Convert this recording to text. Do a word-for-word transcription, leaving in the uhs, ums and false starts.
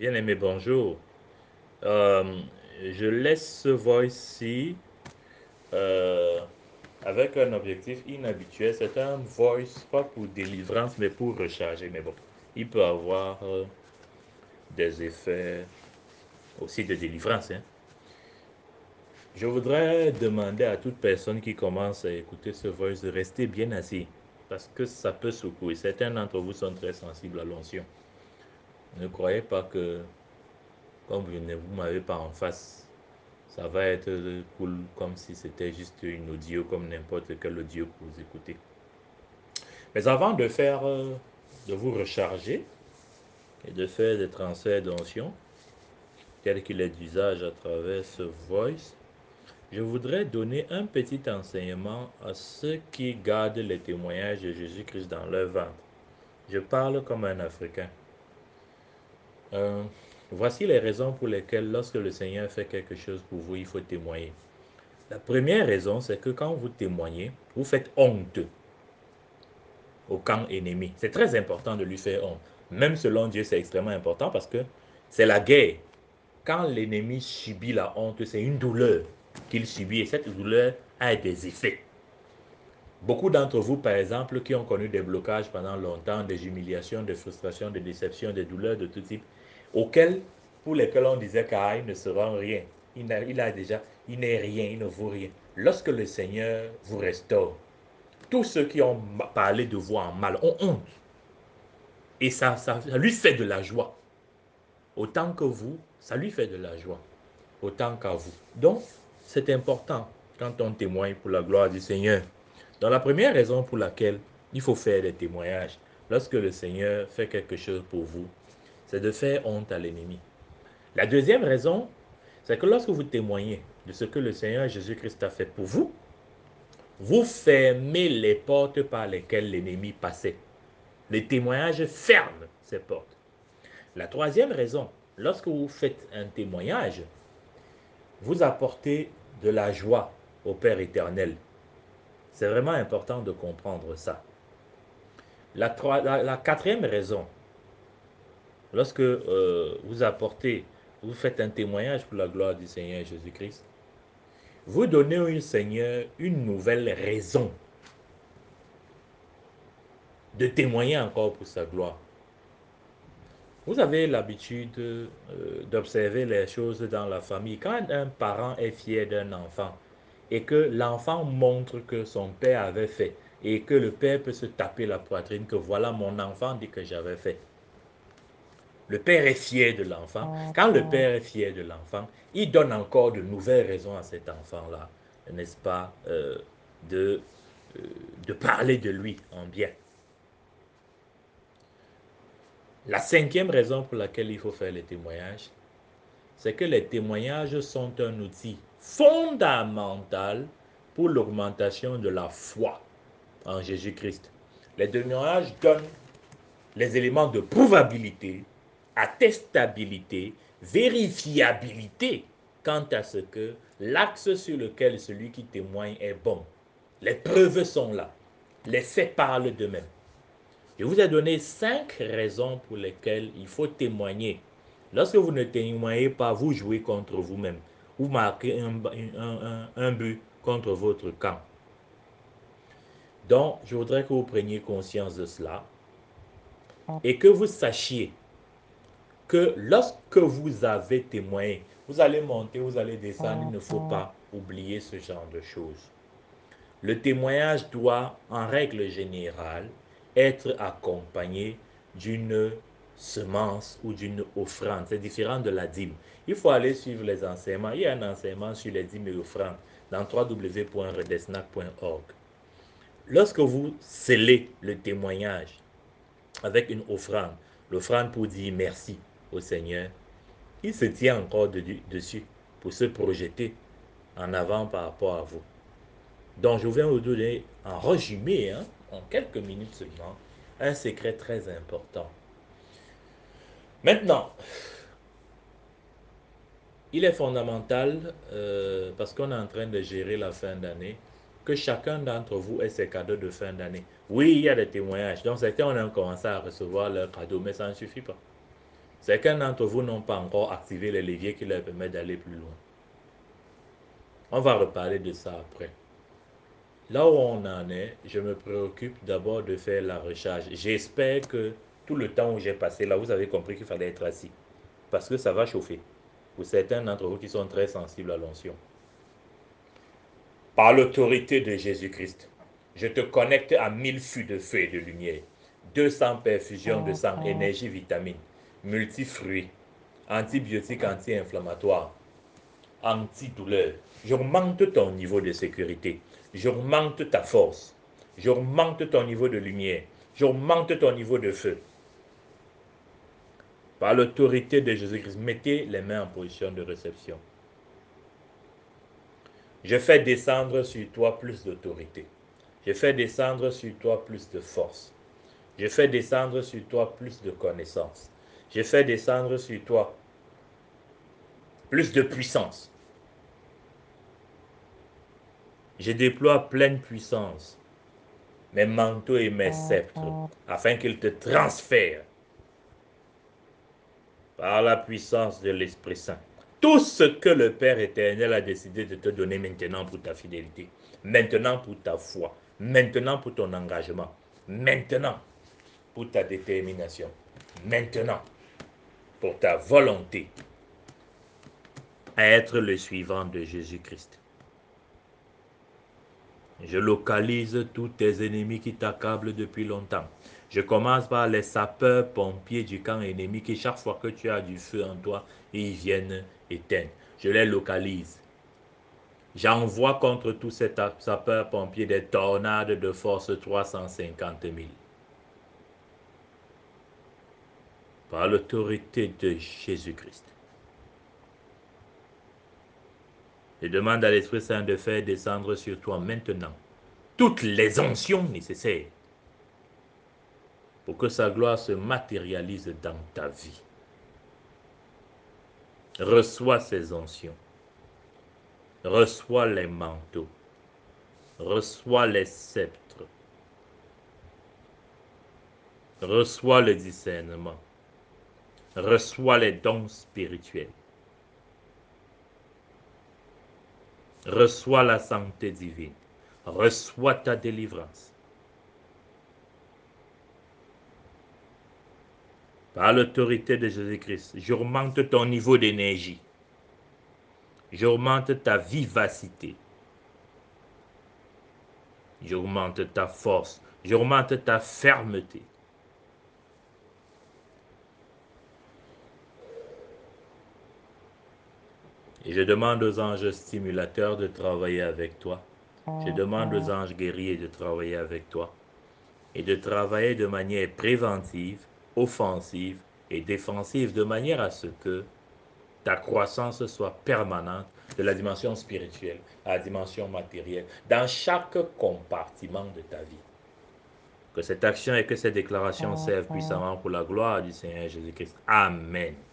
Bien-aimé, bonjour. Euh, je laisse ce voice-ci euh, avec un objectif inhabituel. C'est un voice pas pour délivrance, mais pour recharger. Mais bon, il peut avoir euh, des effets aussi de délivrance, hein. Je voudrais demander à toute personne qui commence à écouter ce voice de rester bien assis parce que ça peut secouer. Certains d'entre vous sont très sensibles à l'onction. Ne croyez pas que, comme vous ne vous m'avez pas en face, ça va être cool comme si c'était juste une audio comme n'importe quel audio que vous écoutez. Mais avant de faire, euh, de vous recharger et de faire des transferts d'onction, tel qu'il est d'usage à travers ce voice, je voudrais donner un petit enseignement à ceux qui gardent les témoignages de Jésus-Christ dans leur ventre. Je parle comme un Africain. Euh, Voici les raisons pour lesquelles lorsque le Seigneur fait quelque chose pour vous, il faut témoigner. La première raison, c'est que quand vous témoignez, vous faites honte au camp ennemi. C'est très important de lui faire honte. Même selon Dieu, c'est extrêmement important parce que c'est la guerre. Quand l'ennemi subit la honte, c'est une douleur qu'il subit et cette douleur a des effets. Beaucoup d'entre vous, par exemple, qui ont connu des blocages pendant longtemps, des humiliations, des frustrations, des déceptions, des douleurs de tout type, auxquels, pour lesquels on disait qu'il ne sera rien. Il a, il a déjà, il n'est rien, il ne vaut rien. Lorsque le Seigneur vous restaure, tous ceux qui ont parlé de vous en mal ont honte. Et ça, ça, ça lui fait de la joie. Autant que vous, ça lui fait de la joie. Autant qu'à vous. Donc, c'est important quand on témoigne pour la gloire du Seigneur. Donc, la première raison pour laquelle il faut faire des témoignages, lorsque le Seigneur fait quelque chose pour vous, c'est de faire honte à l'ennemi. La deuxième raison, c'est que lorsque vous témoignez de ce que le Seigneur Jésus-Christ a fait pour vous, vous fermez les portes par lesquelles l'ennemi passait. Le témoignage ferme ces portes. La troisième raison, lorsque vous faites un témoignage, vous apportez de la joie au Père éternel. C'est vraiment important de comprendre ça. La, la, la quatrième raison, lorsque euh, vous apportez, vous faites un témoignage pour la gloire du Seigneur Jésus-Christ, vous donnez au Seigneur une nouvelle raison de témoigner encore pour sa gloire. Vous avez l'habitude euh, d'observer les choses dans la famille. Quand un parent est fier d'un enfant et que l'enfant montre que son père avait fait et que le père peut se taper la poitrine que voilà mon enfant dit que j'avais fait. Le père est fier de l'enfant. Quand le père est fier de l'enfant, il donne encore de nouvelles raisons à cet enfant-là, n'est-ce pas, euh, de, euh, de parler de lui en bien. La cinquième raison pour laquelle il faut faire les témoignages, c'est que les témoignages sont un outil fondamental pour l'augmentation de la foi en Jésus-Christ. Les témoignages donnent les éléments de prouvabilité, attestabilité, vérifiabilité quant à ce que l'axe sur lequel celui qui témoigne est bon. Les preuves sont là. Les faits parlent d'eux-mêmes. Je vous ai donné cinq raisons pour lesquelles il faut témoigner. Lorsque vous ne témoignez pas, vous jouez contre vous-même. Vous marquez un, un, un, un but contre votre camp. Donc, je voudrais que vous preniez conscience de cela et que vous sachiez que lorsque vous avez témoigné, vous allez monter, vous allez descendre, il ne faut pas oublier ce genre de choses. Le témoignage doit, en règle générale, être accompagné d'une semence ou d'une offrande. C'est différent de la dîme. Il faut aller suivre les enseignements. Il y a un enseignement sur les dîmes et offrandes dans w w w point redesnac point org. Lorsque vous scellez le témoignage avec une offrande, l'offrande pour dire merci au Seigneur, il se tient encore de, dessus pour se projeter en avant par rapport à vous. Donc, je viens vous donner en résumé, hein, en quelques minutes seulement, un secret très important. Maintenant, il est fondamental, euh, parce qu'on est en train de gérer la fin d'année, que chacun d'entre vous ait ses cadeaux de fin d'année. Oui, il y a des témoignages. Donc, certains ont commencé à recevoir leurs cadeaux, mais ça ne suffit pas. Certains d'entre vous n'ont pas encore activé les leviers qui leur permettent d'aller plus loin. On va reparler de ça après. Là où on en est, je me préoccupe d'abord de faire la recharge. J'espère que tout le temps où j'ai passé là, vous avez compris qu'il fallait être assis. Parce que ça va chauffer. Pour certains d'entre vous qui sont très sensibles à l'onction. Par l'autorité de Jésus-Christ, je te connecte à mille fûts de feu et de lumière. deux cents perfusions de sang, énergie, vitamines, multifruits, antibiotiques, anti-inflammatoires, antidouleur. J'augmente ton niveau de sécurité. J'augmente ta force. J'augmente ton niveau de lumière. J'augmente ton niveau de feu. Par l'autorité de Jésus-Christ, mettez les mains en position de réception. Je fais descendre sur toi plus d'autorité. Je fais descendre sur toi plus de force. Je fais descendre sur toi plus de connaissance. Je fais descendre sur toi plus de puissance. Je déploie pleine puissance mes manteaux et mes sceptres afin qu'ils te transfèrent par la puissance de l'Esprit Saint tout ce que le Père éternel a décidé de te donner maintenant pour ta fidélité, maintenant pour ta foi, maintenant pour ton engagement, maintenant pour ta détermination, maintenant pour ta volonté à être le suivant de Jésus-Christ. Je localise tous tes ennemis qui t'accablent depuis longtemps. Je commence par les sapeurs-pompiers du camp ennemi qui, chaque fois que tu as du feu en toi, ils viennent éteindre. Je les localise. J'envoie contre tous ces sapeurs-pompiers des tornades de force trois cent cinquante mille. Par l'autorité de Jésus-Christ. Je demande à l'Esprit Saint de faire descendre sur toi maintenant toutes les onctions nécessaires pour que sa gloire se matérialise dans ta vie. Reçois ces onctions. Reçois les manteaux. Reçois les sceptres. Reçois le discernement. Reçois les dons spirituels. Reçois la santé divine. Reçois ta délivrance. Par l'autorité de Jésus-Christ, j'augmente ton niveau d'énergie. J'augmente ta vivacité. J'augmente ta force. J'augmente ta fermeté. Et je demande aux anges stimulateurs de travailler avec toi. Je demande aux anges guerriers de travailler avec toi. Et de travailler de manière préventive, offensive et défensive, de manière à ce que ta croissance soit permanente de la dimension spirituelle à la dimension matérielle, dans chaque compartiment de ta vie. Que cette action et que ces déclarations servent puissamment pour la gloire du Seigneur Jésus-Christ. Amen.